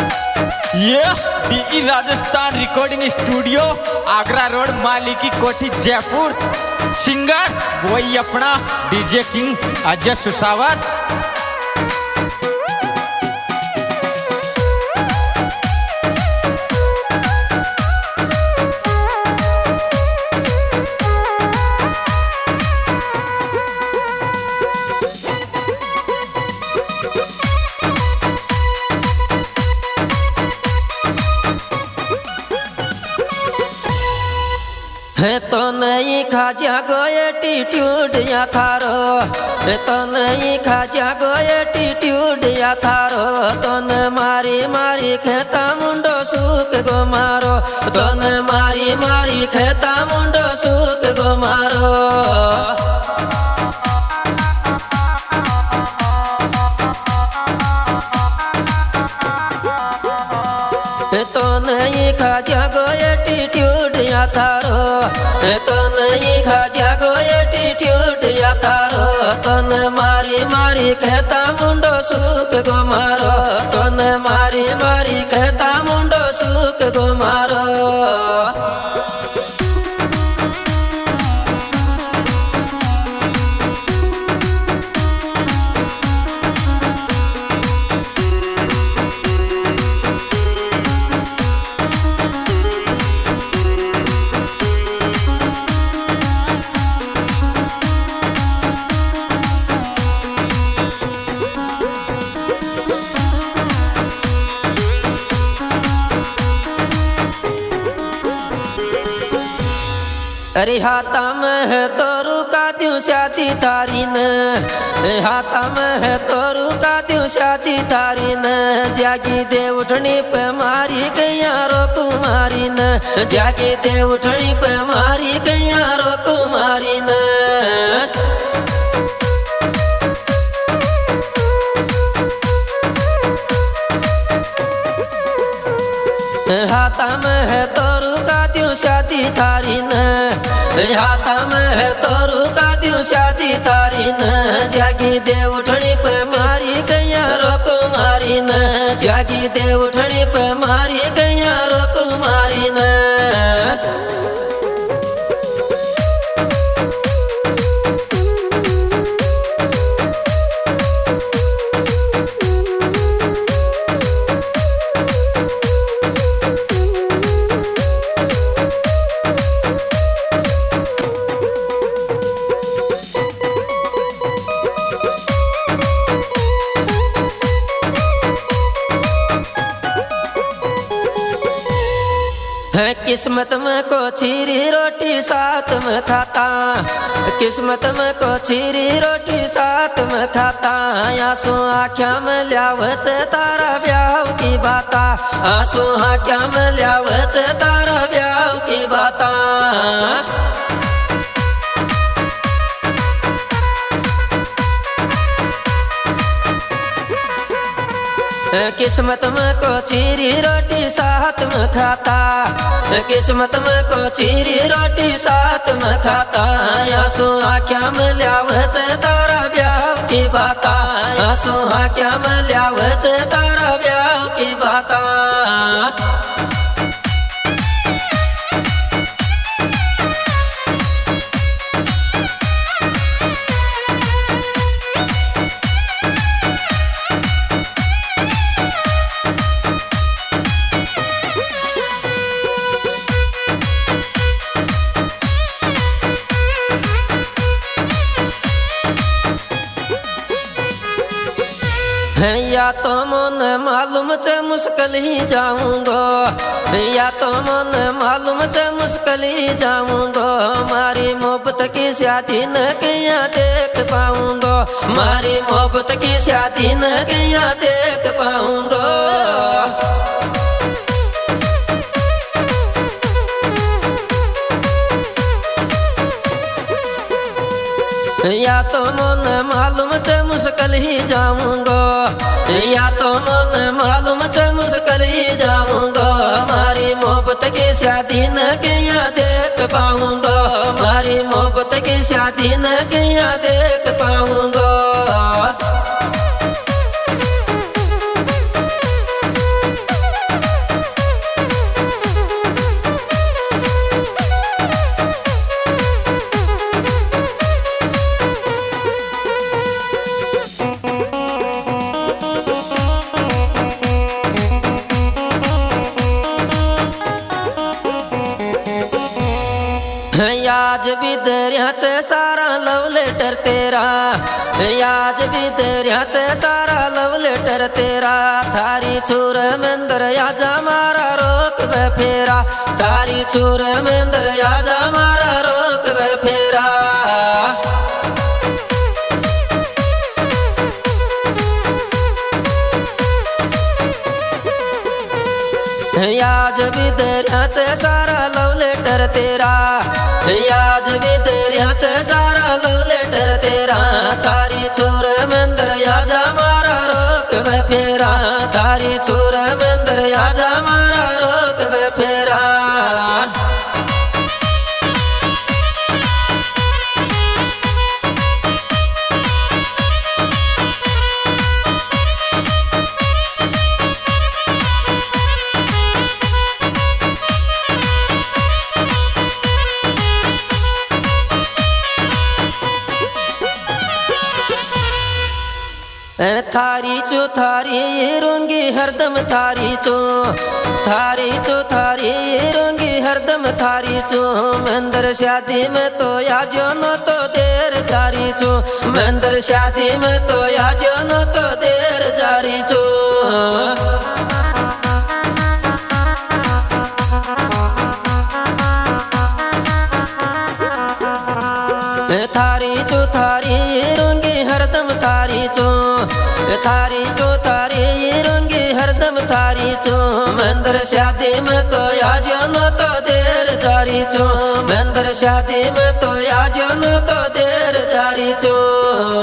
ये डीई Rajasthan recording studio Agra road माली की कोठी जयपुर। सिंगर वही अपना डीजे किंग अजय सुसावर। है तो नहीं खाजा गो एटीट्यूड या थारो, है तो नहीं खाजा गो एटीट्यूड या थारो। तोन मारी मारी खेता मुंडो सूक गो मारो, तोन मारी मारी खेता मुंडो सूक गो मारो। तो नहीं खाजा गो एटीट्यूड या थारो, तो नहीं खाजा गो एटीट्यूड या थारो। तोन मारी मारी कहता मुंडो सूक गो मारो, तोन मारी मारी कहता मुंडो सूक गो मारो। अरे हाथा में है तो रुका दूं शादी तारी न, हाथा में है तो रुका दूं शादी तारी न। जागी दे उठनी पे मारी गैया रो कुमारी न, जागी दे उठनी पे मारी गैया रो कुमारी न। हाथा में है तो रुका दूं शादी तारी न, हाथा में है तो रुका दूं शादी तारी न। जागी दे उठनी पे मारी गैया रो कुमारी न, जागी दे उठनी पे मारी गैया रो कुमारी न। है किस्मत में को छीरी रोटी साथ में खाता, किस्मत में को छीरी रोटी साथ में खाता। आंसू आँखा में ल्यावच तारा ब्याह की बाता, आंसू आँखा में ल्यावच तारा ब्याह की बाता। किस्मत में को छीरी रोटी साथ में खाता, किस्मत में को छीरी रोटी साथ में खाता। आंसू आँखा में ल्यावच तारा ब्याह की बाता, आंसू आँखा में ल्यावच तारा ब्याह की बाता। या तो मन मालूम चे मुश्किल ही जाऊंगो, या तो मन मालूम चे मुश्किल ही जाऊंगो। हमारी मोहब्बत की शादी न किया देख पाऊंगो, हमारी मोहब्बत की शादी न किया देख पाऊंगो। या तो मन मालूम चे मुश्किल ही जाऊंगो, या तो मन मालूम चे मुश्किल ही जाऊंगो। हमारी मोहब्बत की शादी न किया देख पाऊंगो, हमारी मोहब्बत की शादी न किया देख पाऊंगो। भी दर्याचे सारा लव लेटर तेरा, आज भी दर्याचे सारा लव लेटर तेरा। थारी छूर मेंदर आजा मारा रोक वे फेरा, थारी छूर मेंदर आजा मारा रोक वे फेरा। आज भी दर्याचे सारा लव लेटर तेरा, आज भी दर्याचे सारा लव लेटर तेरा। तारी छोर मंदर आजा मारा रोक वे फेरा, तारी छोर मंदर आजा मारा रोक वे फेरा। थारी चो थारी ये रोंगी हरदम थारी चो, थारी चो थारी ये रोंगी हरदम थारी चो। मंदर शादी में तो याजो न तो देर जारी चो, मंदर शादी में तो याजो न तो देर जारी चो। थारी चो थारी ये रोंगी हरदम थारी चो, थारी चो थारी ये रोंगी हरदम थारी चो। मंदर शादी में तो याजो न तो देर जारी चो, मंदर शादी में तो याजो न तो देर जारी चो।